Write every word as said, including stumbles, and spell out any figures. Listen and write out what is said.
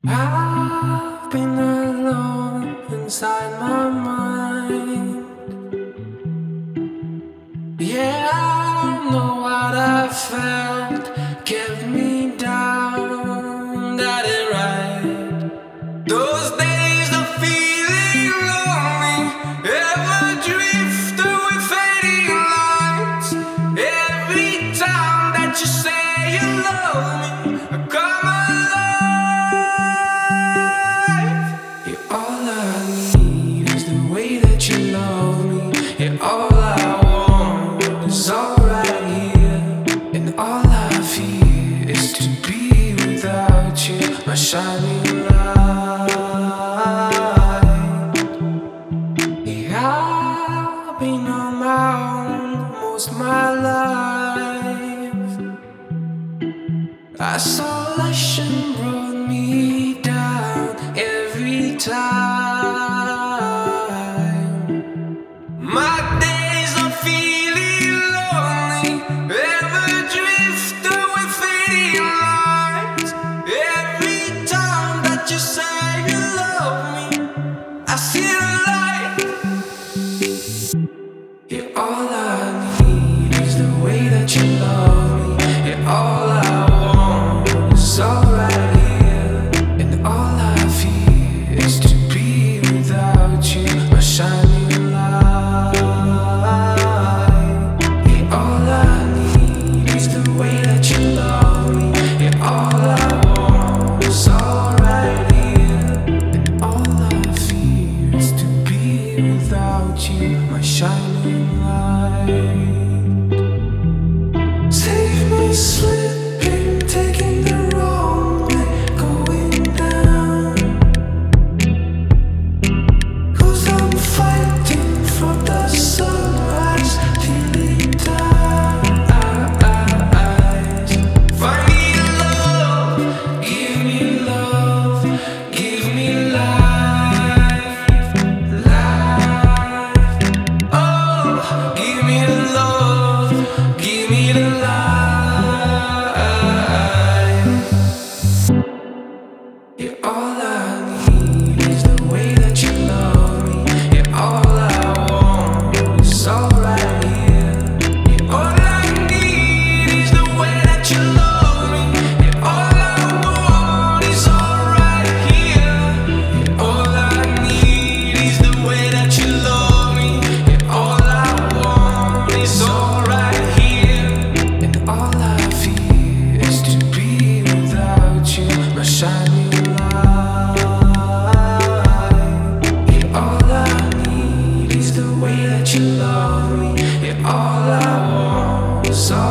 I've been alone inside my mind. Yeah, I know what I felt kept me down. That ain't right. Those days of feeling lonely, ever drift with fading lights. Every time that you say you love me, I come alive. Yeah, all I need is the way that you love me. Yeah, all I want is all right here, and all I fear is to be without you, my shining light. Yeah, I've been on my own most my life. Isolation brought me down every time. My days are feeling lonely, ever drift with fading lights. Every time that you say you love me, I see the light. Yeah, all I need is the way that you love me. Yeah, all I want is all right here, and all I fear is to be without you, my shining light. Yeah, all I need is the way that you love me. Yeah, all I want is all right here, and all I fear is to be without you, my shining light. Save me slipping, taking the wrong way, going down. 'Cause I'm fighting from the sunrise till it dies. Find me love, give me love, give me life, life. Oh, give me the love, give me the life. Yeah, all I need is the way that you love me. Yeah, all I want is all right here. Yeah, all I need is the way that you love me. Yeah, all I want is all right here. Yeah, all I need is the way that you love me. Yeah, all I want is all right here, and all I fear is to be without you, my shining light. Yeah, all I need is the way that you love me. Yeah, all I want is all